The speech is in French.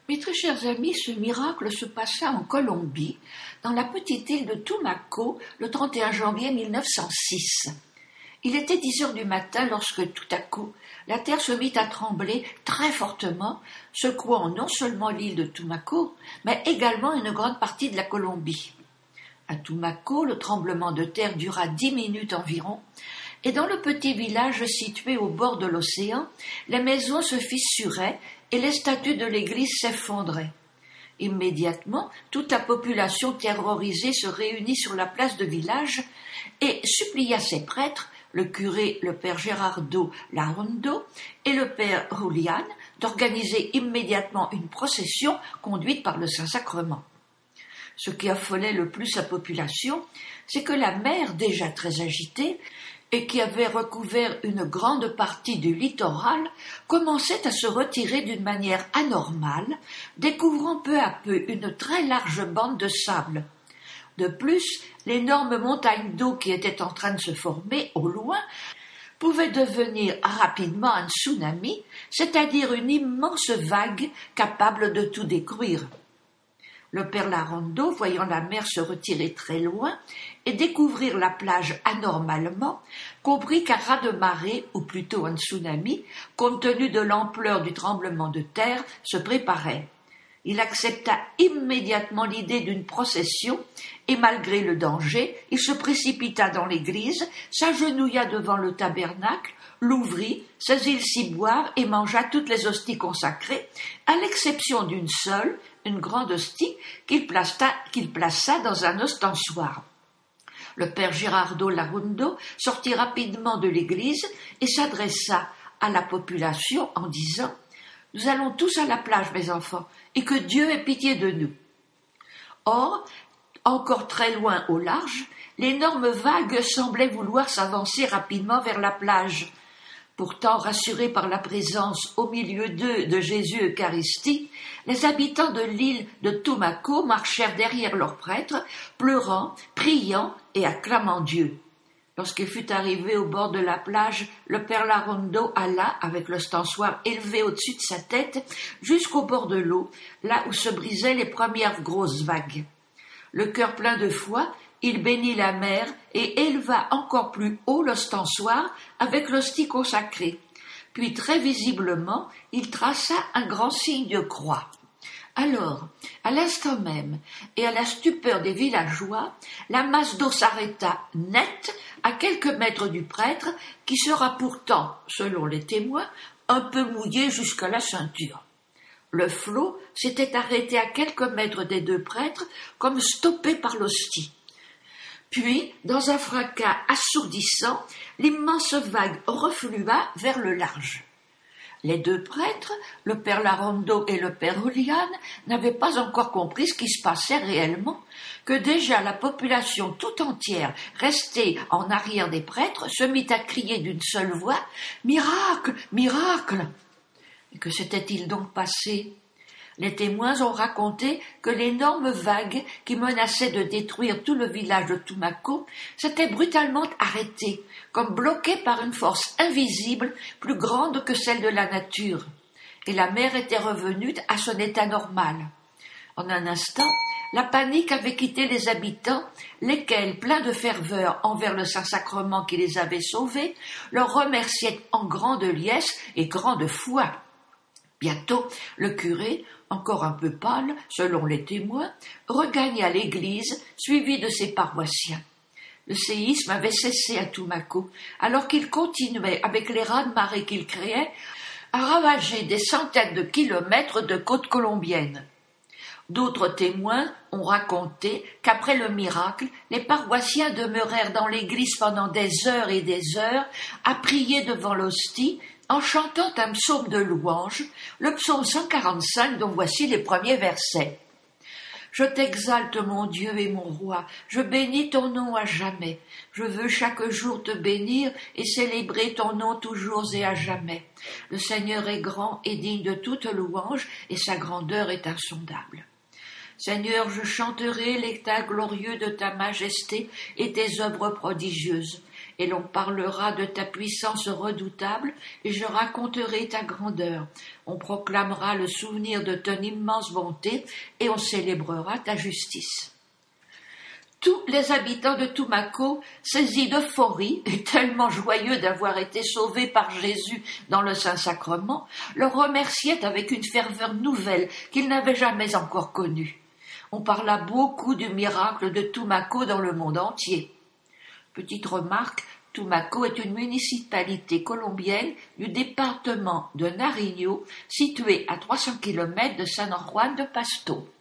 Mes très chers amis, ce miracle se passa en Colombie, dans la petite île de Tumaco, le 31 janvier 1906. Il était 10 heures du matin lorsque, tout à coup, la terre se mit à trembler très fortement, secouant non seulement l'île de Tumaco, mais également une grande partie de la Colombie. À Tumaco, le tremblement de terre dura 10 minutes environ, et dans le petit village situé au bord de l'océan, les maisons se fissuraient et les statues de l'église s'effondraient. Immédiatement, toute la population terrorisée se réunit sur la place de village et supplia ses prêtres, le curé, le père Gerardo Larrondo et le père Julián, d'organiser immédiatement une procession conduite par le Saint-Sacrement. Ce qui affolait le plus la population, c'est que la mer, déjà très agitée, et qui avait recouvert une grande partie du littoral, commençait à se retirer d'une manière anormale, découvrant peu à peu une très large bande de sable. De plus, l'énorme montagne d'eau qui était en train de se former au loin pouvait devenir rapidement un tsunami, c'est-à-dire une immense vague capable de tout détruire. Le père Larrondo, voyant la mer se retirer très loin et découvrir la plage anormalement, comprit qu'un raz-de-marée, ou plutôt un tsunami, compte tenu de l'ampleur du tremblement de terre, se préparait. Il accepta immédiatement l'idée d'une procession et, malgré le danger, il se précipita dans l'église, s'agenouilla devant le tabernacle, l'ouvrit, saisit le ciboire et mangea toutes les hosties consacrées, à l'exception d'une seule, une grande hostie qu'il plaça dans un ostensoir. Le père Gerardo Larrondo sortit rapidement de l'église et s'adressa à la population en disant « Nous allons tous à la plage, mes enfants, et que Dieu ait pitié de nous. » Or, encore très loin au large, l'énorme vague semblait vouloir s'avancer rapidement vers la plage. Pourtant, rassurés par la présence au milieu d'eux de Jésus Eucharistie, les habitants de l'île de Tumaco marchèrent derrière leurs prêtres, pleurant, priant et acclamant Dieu. Lorsqu'il fut arrivé au bord de la plage, le père Larrondo alla, avec l'ostensoir élevé au-dessus de sa tête, jusqu'au bord de l'eau, là où se brisaient les premières grosses vagues. Le cœur plein de foi, il bénit la mer et éleva encore plus haut l'ostensoir avec l'hostie consacrée. Puis, très visiblement, il traça un grand signe de croix. Alors, à l'instant même, et à la stupeur des villageois, la masse d'eau s'arrêta net à quelques mètres du prêtre, qui sera pourtant, selon les témoins, un peu mouillé jusqu'à la ceinture. Le flot s'était arrêté à quelques mètres des deux prêtres, comme stoppé par l'hostie. Puis, dans un fracas assourdissant, l'immense vague reflua vers le large. Les deux prêtres, le père Larrondo et le père Julián, n'avaient pas encore compris ce qui se passait réellement, que déjà la population tout entière, restée en arrière des prêtres, se mit à crier d'une seule voix « Miracle! Miracle !» Et que s'était-il donc passé ? Les témoins ont raconté que l'énorme vague qui menaçait de détruire tout le village de Tumaco s'était brutalement arrêtée, comme bloquée par une force invisible plus grande que celle de la nature, et la mer était revenue à son état normal. En un instant, la panique avait quitté les habitants, lesquels, pleins de ferveur envers le Saint-Sacrement qui les avait sauvés, leur remerciaient en grande liesse et grande foi. Bientôt, le curé, encore un peu pâle, selon les témoins, regagna l'église, suivi de ses paroissiens. Le séisme avait cessé à Tumaco, alors qu'il continuait, avec les raz-de-marée qu'il créait, à ravager des centaines de kilomètres de côte colombienne. D'autres témoins ont raconté qu'après le miracle, les paroissiens demeurèrent dans l'église pendant des heures et des heures, à prier devant l'hostie, en chantant un psaume de louange, le psaume 145 dont voici les premiers versets. « Je t'exalte, mon Dieu et mon roi, je bénis ton nom à jamais. Je veux chaque jour te bénir et célébrer ton nom toujours et à jamais. Le Seigneur est grand et digne de toute louange et sa grandeur est insondable. Seigneur, je chanterai l'état glorieux de ta majesté et tes œuvres prodigieuses. et l'on parlera de ta puissance redoutable, et je raconterai ta grandeur. On proclamera le souvenir de ton immense bonté, et on célébrera ta justice. Tous les habitants de Tumaco, saisis d'euphorie et tellement joyeux d'avoir été sauvés par Jésus dans le Saint-Sacrement, le remerciaient avec une ferveur nouvelle qu'ils n'avaient jamais encore connue. On parla beaucoup du miracle de Tumaco dans le monde entier. Petite remarque, Tumaco est une municipalité colombienne du département de Nariño, située à 300 km de San Juan de Pasto.